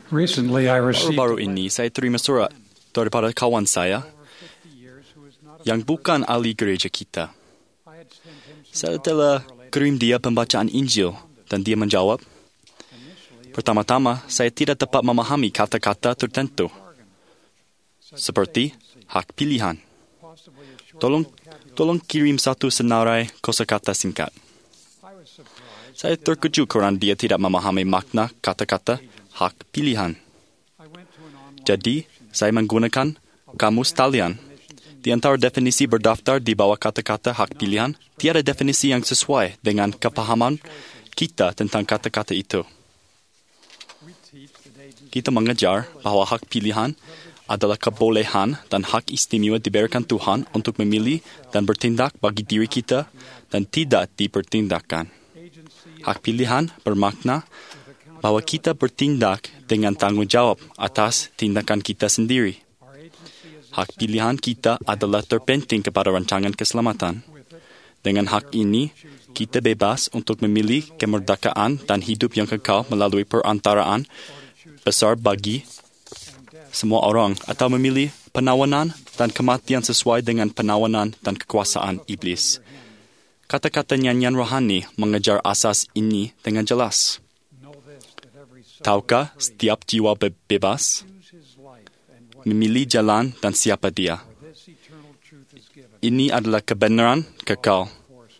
Recently, I received Baru-baru ini saya terima surat daripada kawan saya yang bukan ahli gereja kita. Saya telah kirim dia pembacaan Injil dan dia menjawab, pertama-tama saya tidak dapat memahami kata-kata tertentu, seperti hak pilihan. Tolong kirim satu senarai kosakata singkat. Saya terkejut kerana dia tidak memahami makna kata-kata hak pilihan. Jadi, saya menggunakan kamus talian. Di antara definisi berdaftar di bawah kata-kata hak pilihan, tiada definisi yang sesuai dengan kepahaman kita tentang kata-kata itu. Kita mengajar bahawa hak pilihan adalah kebolehan dan hak istimewa diberikan Tuhan untuk memilih dan bertindak bagi diri kita dan tidak dipertindakkan. Hak pilihan bermakna bahawa kita bertindak dengan tanggungjawab atas tindakan kita sendiri. Hak pilihan kita adalah terpenting kepada rancangan keselamatan. Dengan hak ini, kita bebas untuk memilih kemerdekaan dan hidup yang kekal melalui perantaraan besar bagi semua orang atau memilih penawanan dan kematian sesuai dengan penawanan dan kekuasaan iblis. Kata-kata nyanyian rohani mengejar asas ini dengan jelas. Tahukah setiap jiwa bebas memilih jalan dan siapa dia? Ini adalah kebenaran kekal.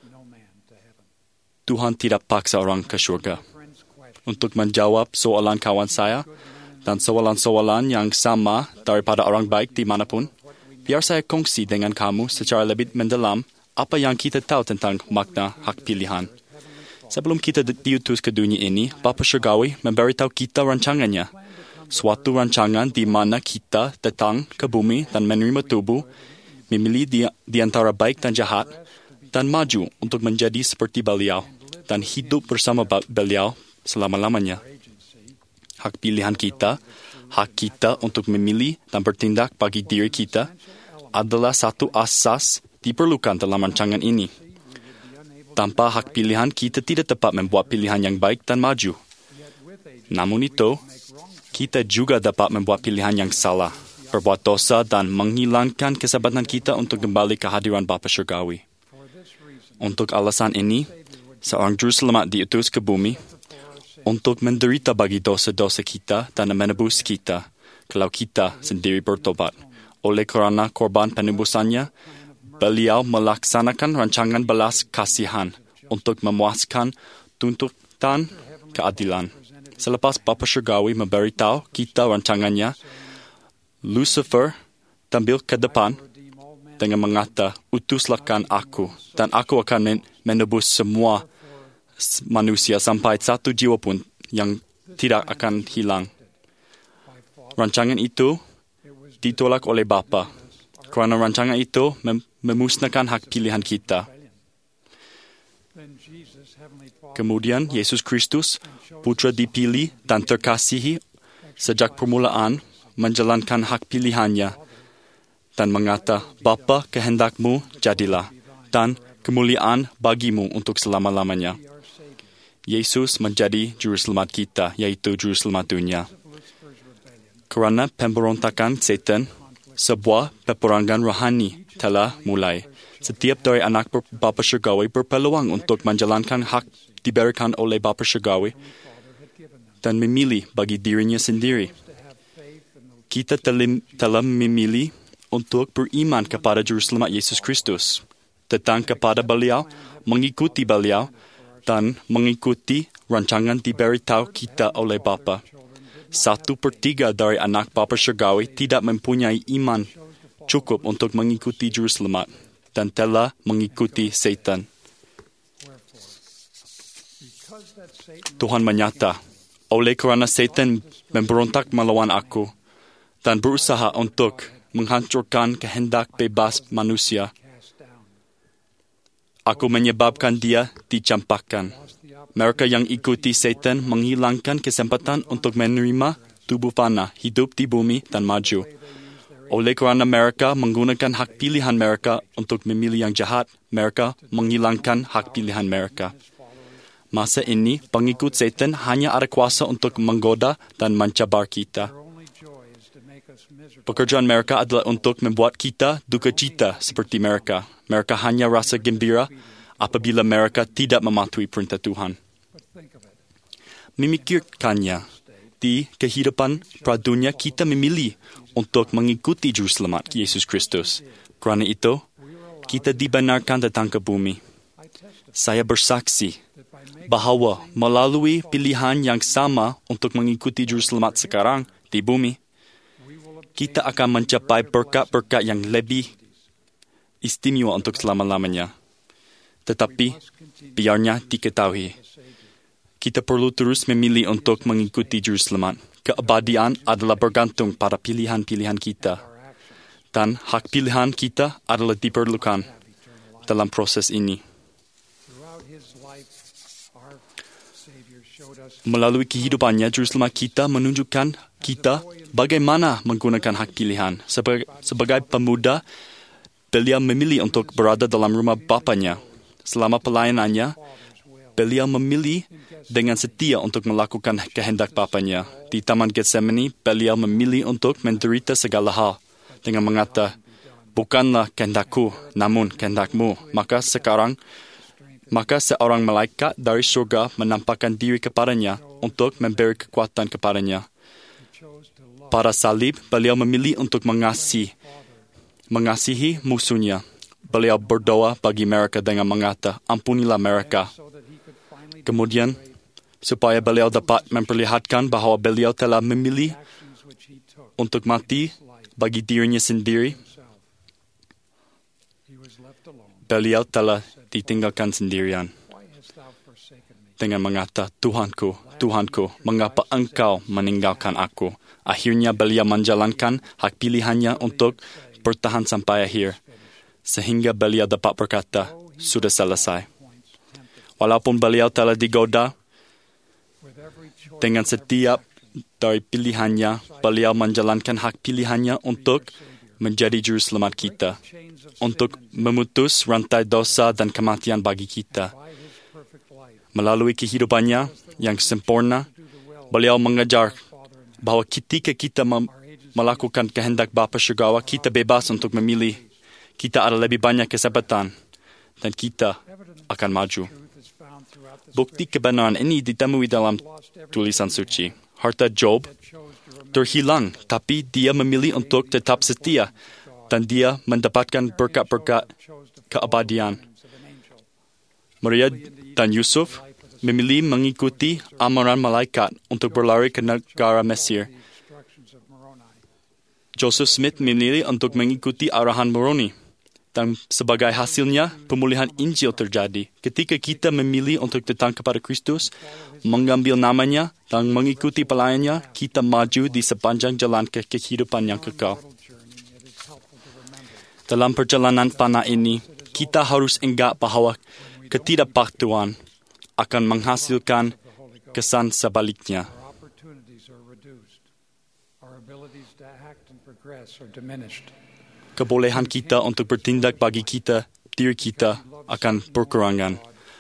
Tuhan tidak paksa orang ke syurga. Untuk menjawab soalan kawan saya dan soalan-soalan yang sama daripada orang baik di manapun, biar saya kongsi dengan kamu secara lebih mendalam apa yang kita tahu tentang makna hak pilihan. Sebelum kita diutus ke dunia ini, Bapa Syurgawi memberitahu kita rancangannya. Suatu rancangan di mana kita datang ke bumi dan menerima tubuh, memilih di antara baik dan jahat, dan maju untuk menjadi seperti beliau, dan hidup bersama beliau selama-lamanya. Hak pilihan kita, hak kita untuk memilih dan bertindak bagi diri kita, adalah satu asas diperlukan dalam rancangan ini. Tanpa hak pilihan, kita tidak dapat membuat pilihan yang baik dan maju. Namun itu, kita juga dapat membuat pilihan yang salah, berbuat dosa dan menghilangkan kesempatan kita untuk kembali ke hadiran Bapa Syurgawi. Untuk alasan ini, seorang juru selamat diutus ke bumi untuk menderita bagi dosa-dosa kita dan menebus kita kalau kita sendiri bertobat. Oleh kerana korban penebusannya, beliau melaksanakan rancangan belas kasihan untuk memuaskan tuntutan keadilan. Selepas Bapa Syurgawi memberitahu kita rancangannya, Lucifer tampil ke depan dengan mengata, utuslahkan aku, dan aku akan menebus semua manusia sampai satu jiwa pun yang tidak akan hilang. Rancangan itu ditolak oleh Bapa, kerana rancangan itu memusnahkan hak pilihan kita. Kemudian Yesus Kristus, Putra dipilih dan terkasihi sejak permulaan, menjalankan hak pilihannya dan mengata, Bapa, kehendakmu jadilah, dan kemuliaan bagimu untuk selama-lamanya. Yesus menjadi juru selamat kita, yaitu juru selamat dunia. Kerana pemberontakan setan, sebuah peperangan rohani telah mulai. Setiap dari anak Bapa Syurgawi berpeluang untuk menjalankan hak diberikan oleh Bapa Syurgawi dan memilih bagi dirinya sendiri. Kita telah memilih untuk beriman kepada Juru Selamat Yesus Kristus, datang kepada beliau, mengikuti beliau, dan mengikuti rancangan diberitahu kita oleh Bapa. 1/3 dari anak Bapa Syurgawi tidak mempunyai iman cukup untuk mengikuti Juru Selamat dan telah mengikuti Satan. Tuhan menyata, oleh kerana Satan memberontak melawan aku dan berusaha untuk menghancurkan kehendak bebas manusia, aku menyebabkan dia dicampakkan. Mereka yang ikuti Satan menghilangkan kesempatan untuk menerima tubuh fana, hidup di bumi dan maju. Oleh kerana mereka menggunakan hak pilihan mereka untuk memilih yang jahat, mereka menghilangkan hak pilihan mereka. Masa ini, pengikut setan hanya ada kuasa untuk menggoda dan mencabar kita. Pekerjaan mereka adalah untuk membuat kita duka cita seperti mereka. Mereka hanya rasa gembira apabila mereka tidak mematuhi perintah Tuhan. Memikirkannya, di kehidupan pradunia kita memilih untuk mengikuti Juru Selamat Yesus Kristus. Kerana itu, kita dibenarkan datang ke bumi. Saya bersaksi bahawa melalui pilihan yang sama untuk mengikuti Juru Selamat sekarang di bumi, kita akan mencapai berkat-berkat yang lebih istimewa untuk selama-lamanya. Tetapi, biarnya diketahui, kita perlu terus memilih untuk mengikuti Juru Selamat. Keabadian adalah bergantung pada pilihan-pilihan kita. Dan hak pilihan kita adalah diperlukan dalam proses ini. Melalui kehidupannya, Juru Selamat kita menunjukkan kita bagaimana menggunakan hak pilihan. Sebagai pemuda, beliau memilih untuk berada dalam rumah bapanya. Selama pelayanannya, beliau memilih dengan setia untuk melakukan kehendak bapanya. Di Taman Getsemani, beliau memilih untuk menderita segala hal dengan mengata, bukanlah kehendakku, namun kehendakmu. Maka seorang malaikat dari surga menampakkan diri kepadanya untuk memberi kekuatan kepadanya. Pada salib, beliau memilih untuk mengasihi musuhnya. Beliau berdoa bagi mereka dengan mengata, ampunilah mereka. Kemudian, supaya beliau dapat memperlihatkan bahawa beliau telah memilih untuk mati bagi dirinya sendiri, beliau telah ditinggalkan sendirian. Dengan mengata, Tuhanku, Tuhanku, mengapa engkau meninggalkan aku? Akhirnya beliau menjalankan hak pilihannya untuk bertahan sampai akhir, sehingga beliau dapat berkata, sudah selesai. Walaupun beliau telah digoda, dengan setiap dari pilihannya, beliau menjalankan hak pilihannya untuk menjadi Juru Selamat kita, untuk memutus rantai dosa dan kematian bagi kita. Melalui kehidupannya yang sempurna, beliau mengajar bahawa ketika kita melakukan kehendak Bapa Syurgawi, kita bebas untuk memilih. Kita ada lebih banyak kesempatan dan kita akan maju. Bukti kebenaran ini ditemui dalam tulisan suci. Harta Job terhilang, tapi dia memilih untuk tetap setia dan dia mendapatkan berkat-berkat keabadian. Maria dan Yusuf memilih mengikuti amaran malaikat untuk berlari ke negara Mesir. Joseph Smith memilih untuk mengikuti arahan Moroni. Dan sebagai hasilnya, pemulihan Injil terjadi. Ketika kita memilih untuk datang kepada Kristus, mengambil namanya dan mengikuti pelayannya, kita maju di sepanjang jalan ke kehidupan yang kekal. Dalam perjalanan panah ini, kita harus ingat bahawa ketidakpatuhan akan menghasilkan kesan sebaliknya. Kebolehan kita untuk bertindak bagi diri kita akan berkurangan.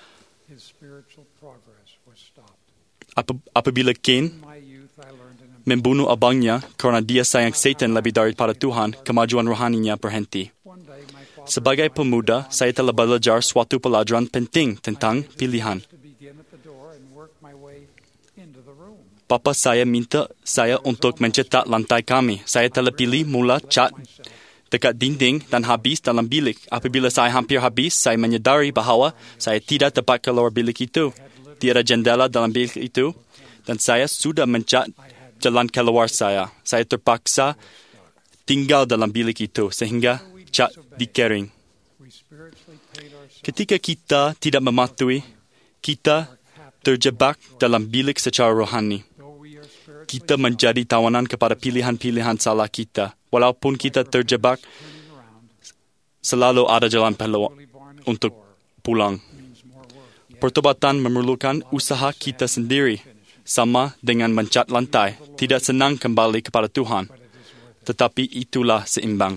Apabila Cain membunuh abangnya kerana dia sayang Satan lebih daripada Tuhan, kemajuan rohaninya berhenti. Sebagai pemuda, saya telah belajar suatu pelajaran penting tentang pilihan. Bapa saya minta saya untuk mencetak lantai kami. Saya telah pilih mula cat dekat dinding dan habis dalam bilik. Apabila saya hampir habis, saya menyadari bahawa saya tidak dapat keluar bilik itu. Tiada jendela dalam bilik itu dan saya sudah mencat jalan keluar saya. Saya terpaksa tinggal dalam bilik itu sehingga cat dikering. Ketika kita tidak mematuhi, kita terjebak dalam bilik secara rohani. Kita menjadi tawanan kepada pilihan-pilihan salah kita. Walaupun kita terjebak, selalu ada jalan peluang untuk pulang. Pertobatan memerlukan usaha kita sendiri, sama dengan mencat lantai. Tidak senang kembali kepada Tuhan, tetapi itulah seimbang.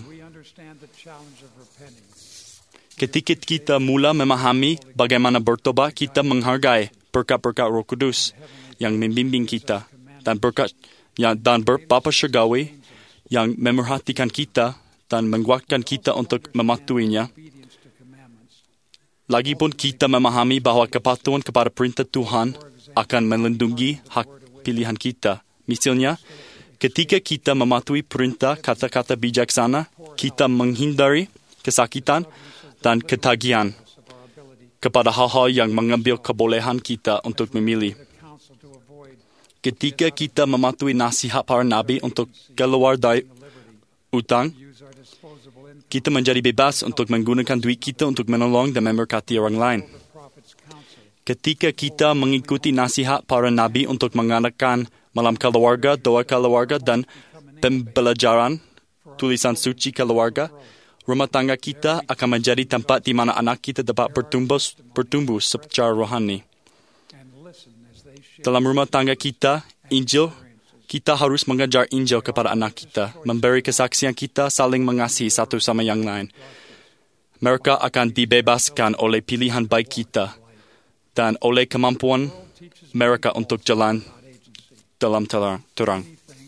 Ketika kita mula memahami bagaimana bertobat, kita menghargai berkat-berkat Roh Kudus yang membimbing kita dan berkat dan Bapa Syurgawi yang memerhatikan kita dan menguatkan kita untuk mematuhinya. Lagipun kita memahami bahawa kepatuhan kepada perintah Tuhan akan melindungi hak pilihan kita. Misalnya, ketika kita mematuhi perintah kata-kata bijaksana, kita menghindari kesakitan dan ketagihan kepada hal-hal yang mengambil kebolehan kita untuk memilih. Ketika kita mematuhi nasihat para nabi untuk keluar dari utang, kita menjadi bebas untuk menggunakan duit kita untuk menolong dan memberkati orang lain. Ketika kita mengikuti nasihat para nabi untuk mengadakan malam keluarga, doa keluarga, dan pembelajaran tulisan suci keluarga, rumah tangga kita akan menjadi tempat di mana anak kita dapat bertumbuh secara rohani. Dalam rumah tangga kita, kita harus mengajar Injil kepada anak kita, memberi kesaksian kita saling mengasihi satu sama yang lain. Mereka akan dibebaskan oleh pilihan baik kita dan oleh kemampuan mereka untuk jalan dalam terang.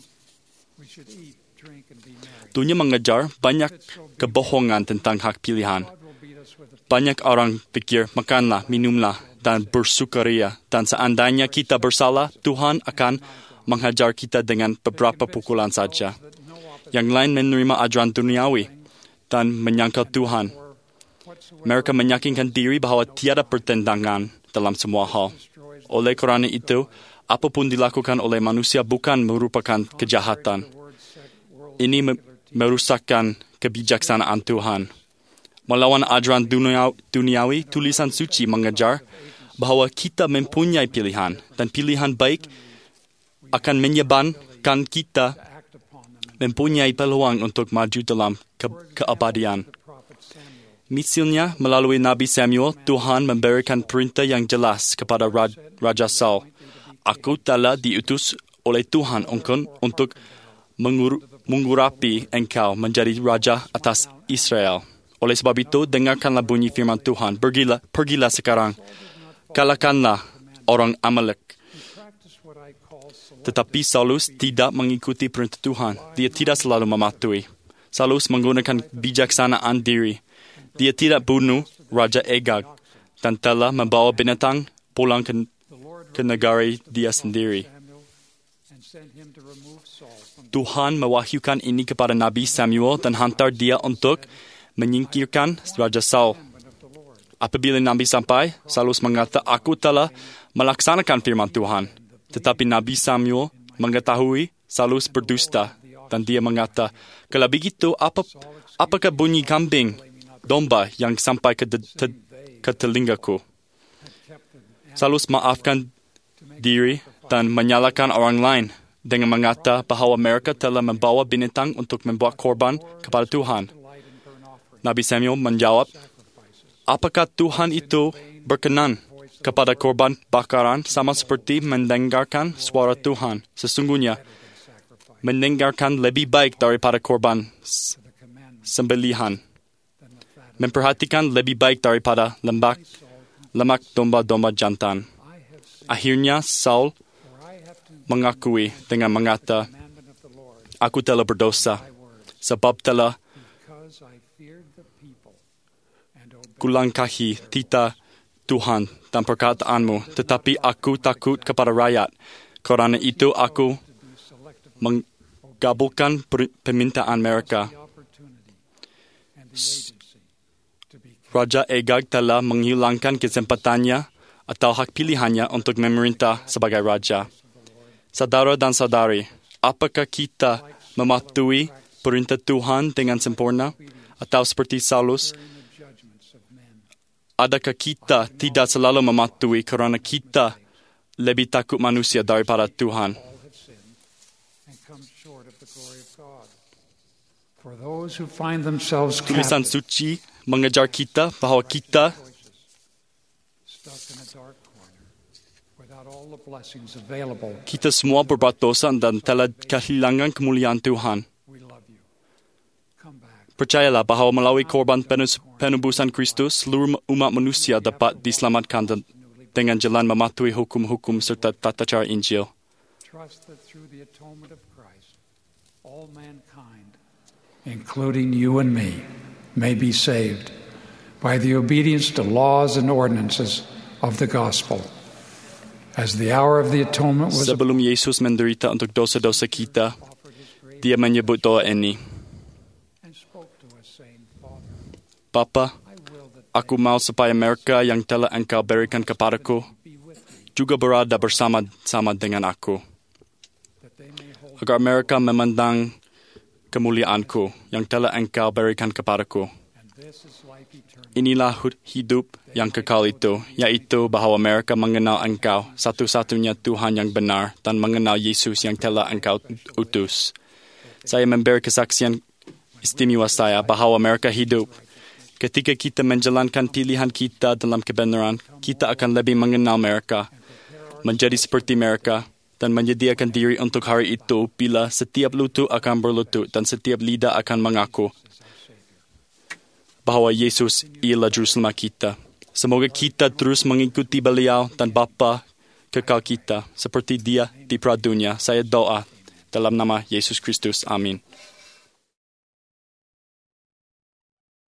Dunia mengajar banyak kebohongan tentang hak pilihan. Banyak orang pikir makanlah, minumlah, dan bersukaria. Dan seandainya kita bersalah, Tuhan akan menghajar kita dengan beberapa pukulan saja. Yang lain menerima ajaran duniawi dan menyangkal Tuhan. Mereka meyakinkan diri bahawa tiada pertentangan dalam semua hal. Oleh kerana itu, apapun dilakukan oleh manusia bukan merupakan kejahatan. Ini merusakkan kebijaksanaan Tuhan. Melawan ajaran duniawi, tulisan suci mengajar bahawa kita mempunyai pilihan dan pilihan baik akan menyebabkan kita mempunyai peluang untuk maju dalam keabadian. Misalnya, melalui Nabi Samuel, Tuhan memberikan perintah yang jelas kepada Raja Saul. Aku telah diutus oleh Tuhan untuk mengurapi engkau menjadi raja atas Israel. Oleh sebab itu, dengarkanlah bunyi firman Tuhan. Pergilah sekarang. Kalahkanlah orang Amalek. Tetapi Saulus tidak mengikuti perintah Tuhan. Dia tidak selalu mematuhi. Saulus menggunakan bijaksanaan diri. Dia tidak bunuh Raja Agag dan telah membawa binatang pulang ke negara dia sendiri. Tuhan mewahyukan ini kepada Nabi Samuel dan hantar dia untuk menyingkirkan Raja Saul. Apabila Nabi sampai, Saulus mengata, aku telah melaksanakan firman Tuhan. Tetapi Nabi Samuel mengetahui Saulus berdusta dan dia mengata, kalau begitu, apakah bunyi kambing domba yang sampai ke telingaku? Saulus maafkan diri dan menyalahkan orang lain dengan mengata bahawa mereka telah membawa binatang untuk membuat korban kepada Tuhan. Nabi Samuel menjawab, apakah Tuhan itu berkenan kepada korban bakaran sama seperti mendengarkan suara Tuhan? Sesungguhnya, mendengarkan lebih baik daripada korban sembelihan. Memperhatikan lebih baik daripada lemak domba-domba jantan. Akhirnya Saul mengakui dengan mengata, aku telah berdosa sebab telah kulangkahi titah Tuhan dan perkataanmu, tetapi aku takut kepada rakyat. Kerana itu aku mengabulkan permintaan mereka. Raja Agag telah menghilangkan kesempatannya atau hak pilihannya untuk memerintah sebagai raja. Saudara dan saudari, apakah kita mematuhi perintah Tuhan dengan sempurna? Atau seperti Saulus, adakah kita tidak selalu mematuhi kerana kita lebih takut manusia daripada Tuhan? Tulisan suci mengajar kita bahawa kita semua berbuat dosa dan telah kehilangan kemuliaan Tuhan. Percayalah bahawa melalui korban penebusan Kristus, seluruh umat manusia dapat diselamatkan dengan jalan mematuhi hukum-hukum serta tata cara Injil. Trust that through the atonement of Christ, all mankind, including you and me, may be saved by the obedience to laws and ordinances of the gospel. As the hour of the atonement was Sebelum Yesus menderita untuk dosa-dosa kita, offered his grace Dia menyebut doa ini, and spoke to us, saying, Father, Bapa, I will that aku mau supaya mereka yang telah Engkau berikan kepadaku be with me, juga berada bersama-sama dengan aku, that they may hold agar mereka memandang kemuliaanku yang telah Engkau berikan kepadaku. and this is life eternal. Inilah hidup yang kekal itu, yaitu bahawa mereka mengenal Engkau, satu-satunya Tuhan yang benar, dan mengenal Yesus yang telah Engkau utus. Saya memberi kesaksian istimewa saya bahawa mereka hidup. Ketika kita menjalankan pilihan kita dalam kebenaran, kita akan lebih mengenal mereka, menjadi seperti mereka, dan menyediakan diri untuk hari itu bila setiap lutut akan berlutut dan setiap lidah akan mengaku bahawa Yesus ialah Juru Selamat kita. Semoga kita terus mengikuti beliau dan Bapa kekal kita seperti Dia di pradunia. Saya doa dalam nama Yesus Kristus. Amin.